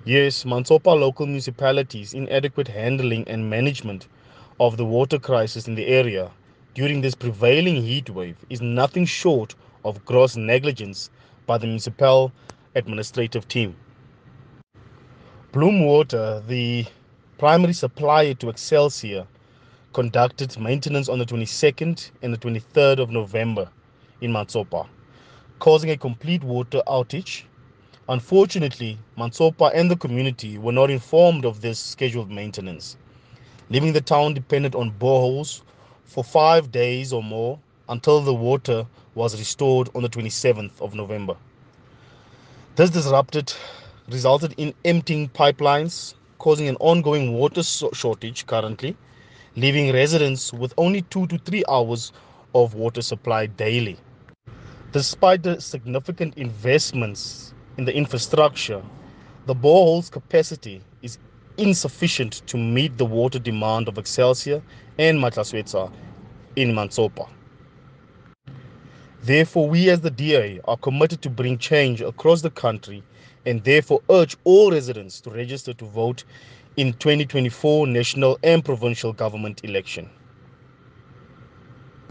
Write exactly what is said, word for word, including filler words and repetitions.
Yes, Mantsopa local municipalities' inadequate handling and management of the water crisis in the area during this prevailing heat wave is nothing short of gross negligence by the municipal administrative team. Bloom Water, the primary supplier to Excelsior, conducted maintenance on the twenty-second and the twenty-third of November in Mantsopa, causing a complete water outage. Unfortunately, Mantsopa and the community were not informed of this scheduled maintenance, leaving the town dependent on boreholes for five days or more until the water was restored on the twenty-seventh of November. This disrupted resulted in emptying pipelines, causing an ongoing water shortage currently, leaving residents with only two to three hours of water supply daily. Despite the significant investments in the infrastructure, the borehole's capacity is insufficient to meet the water demand of Excelsior and Matlaswetsa in Mantsopa. Therefore, we as the D A are committed to bring change across the country and therefore urge all residents to register to vote in twenty twenty-four national and provincial government election.